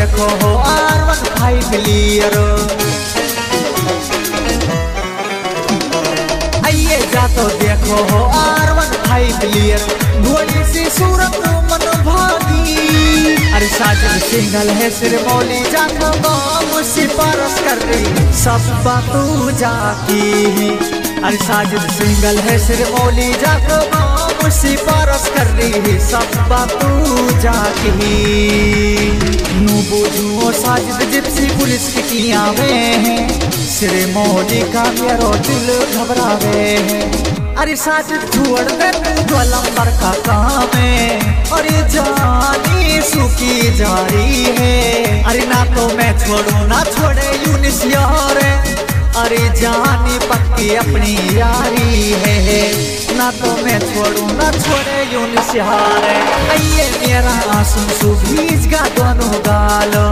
देखो हो R15 clear. आइए जा तो देखो हो R15 क्लियर। भोली सी सूरत मन भागी, अरे साजिद सिंगल है सिर मौली जाको गाँव सिफारिश कर रही सब बातू जाकी। अरे साजिद सिंगल है सिर मौली जाको गाँव सिफारिश कर रही सब बातू जाकी। नू बोझू साजिद जिप्सी पुलिस की किया में सिर मौली का मेरो दिल घबरावे है। अरे साजिद छोड़ दे तू लंबर का काम है, और ये जानी सूखी जारी है। अरे ना तो मैं छोड़ू ना छोड़े यूनिस यार, अरे जानी पक्की अपनी यारी है। ना तो मैं छोड़ू ना छोड़े यूनिस यार। आइए मेरा आंसू भीज का दोनों गालो,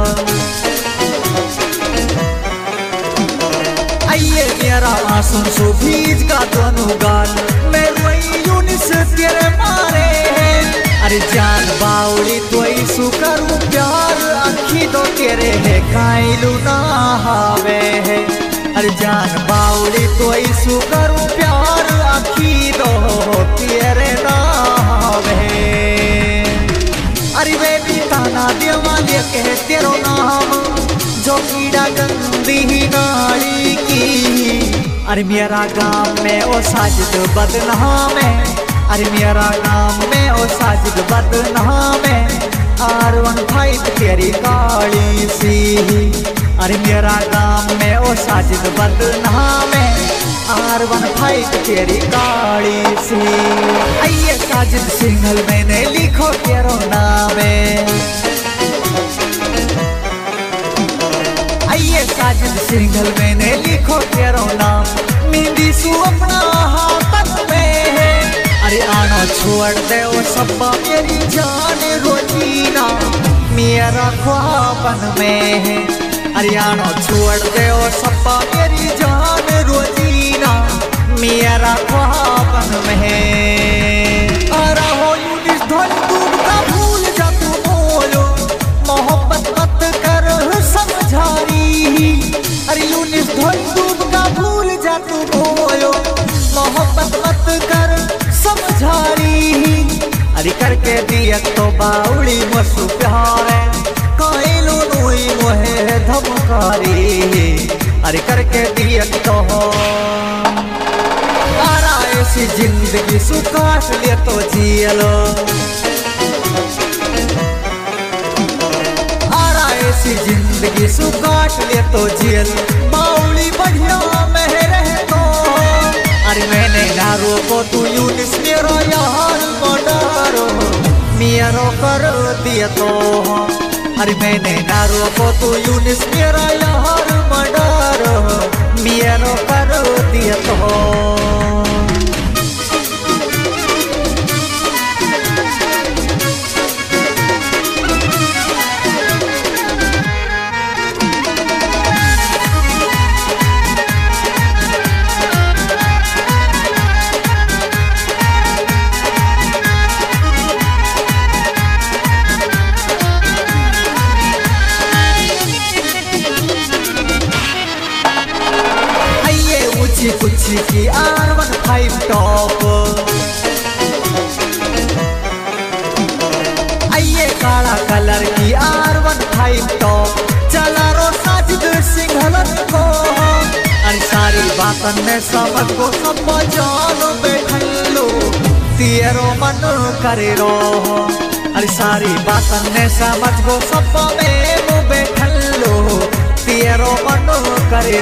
आइए मेरा आंसू भीज का दोनों गाल। मैं रोई यूनिस तेरे मारे, अरे जान बाउली तो सु करूं प्यार आखी दो तेरे है कायलू ना हावे है। अरे जान बाउली तो सु करूं प्यार आखी दो तेरे ना हावे। अरे वे भी ताना देवाले कह तेरो नाम जो कीड़ा गंदी नाली की। अरे मेरा गाँव में ओ साजिद बदनाम है, अरे मेरा गाँव में ओ साजिद बदनाम है। R15 तेरी काली सी, अरे मेरा गाँव में ओ साजिद बदनाम है। R15 तेरी काली सी। आइए साजिद सिंगल मैंने लिखो तेरो नाम है, आइए साजिद सिंगल मैंने लिखो तेरो नाम। मेहंदी सु अपना हाथ में है, अरे आना छोड़ दे वो सब्बा मेरी जान रोजीना मेरा ख्वाबन में है। अरे आना छोड़ दे वो सब्बा मेरी जान रोजीना मेरा ख्वाबन में है। अरे हो यूनिस धन दूब का भूल जा तू बोलो, मोहब्बत मत कर समझारी। अरे यूनिस धन दूब का भूल जा तू बोलो, मोहब्बत मत कर समझारी। अरे करके दिया तो बाउली मसु प्यार है, कायलू नुई मोहे धमकारी। अरे करके दिया तो आरा ऐसी जिंदगी सुकाश ले तो जियलो, आरा ऐसी जिंदगी सुकाश ले तो जियल। बाउली बढ़िया में रहे तो, अरे मैंने ना रोको तू यूनिस मेरा यार मर्डरो मेरा कर दिया तो। अरे मैंने ना रोको तू यूनिस मेरा यार मर्डरो मेरा कर दिया तो। कुछ की R15 टॉप, आइए काला कलर की R15 टॉप। चला रो साजिद सिंगल को, अरे सारी बातन में समझ को सब जान बैठलो तेरो मन करे रो। अरे सारी बातन में समझ को सब में बैठलो तेरो मन करे